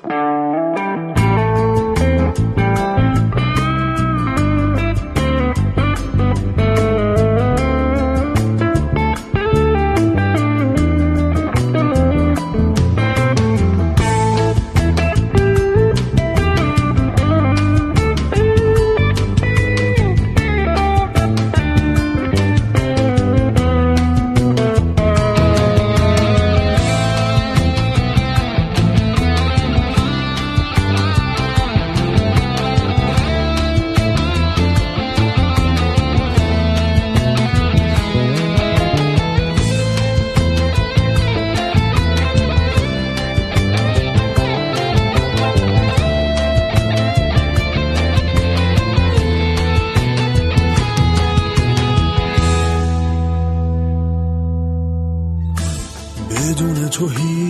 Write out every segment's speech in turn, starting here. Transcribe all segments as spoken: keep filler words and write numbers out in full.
بدون تو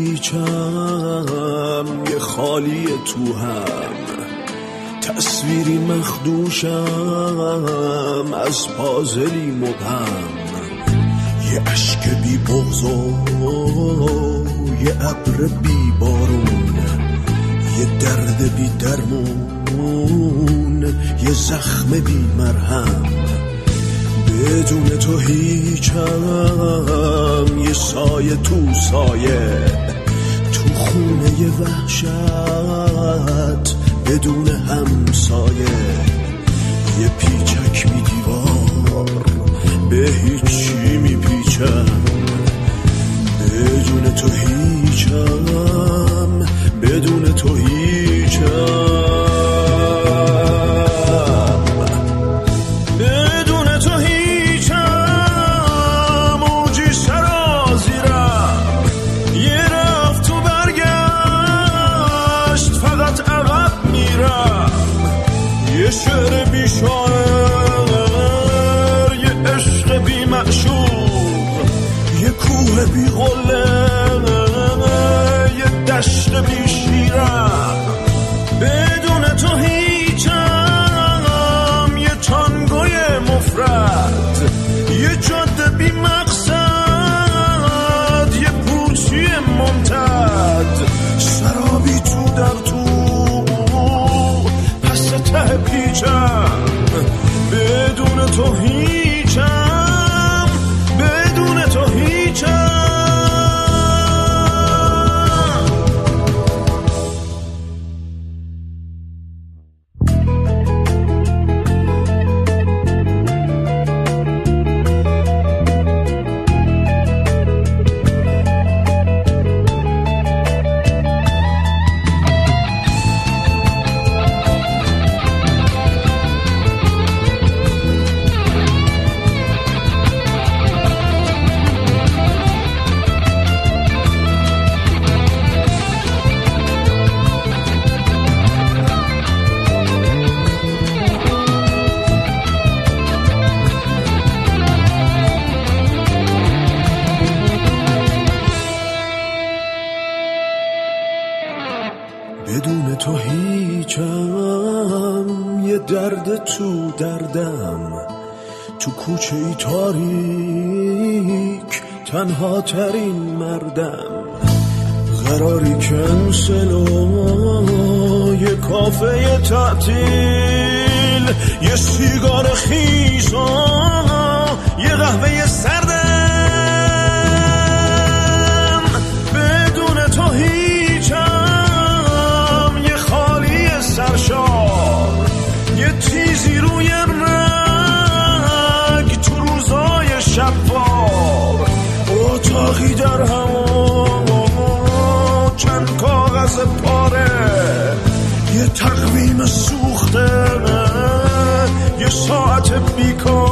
هیچم، یه خالی تو هم، تصویری مخدوشم از پازلی مبهم، یه عشق بی بغض و یه ابر بی بارون، یه درد بی درمون، یه زخم بی مرهم. بدون تو هیچم، یه سایه تو سایه، تو خونه یه وحشت بدون همسایه، یه پیچک بی دیوار به هیچی می پیچم. بدون تو هیچم، بدون تو هیچم. یه شعر بی شاعر، یه عشق بی معشوق، یه کوه بی قله، یه دشت بی شیرم. بدون تو هیچم، یه تانگوی مفرد، یه جاده بی مقصد، یه پوچی ممتد، سرابی تو در تو ته پیچم. بدون تو هیچم، بدون تو هیچم. بدون تو هیچم، یه درد تو دردم، تو کوچه ای تاریک تنها ترین مردم. قراری کنسل و یه کافه تعطیل، یه سیگار خیس و یه قهوه سردم. بدون تو هیچم، یه خالی سرشار، یه تیزی روی رنگ تو روزای شبوار، اتاقی در هوا، چند کاغذ پاره، یه تقویم سوخته، یه ساعت بیکار.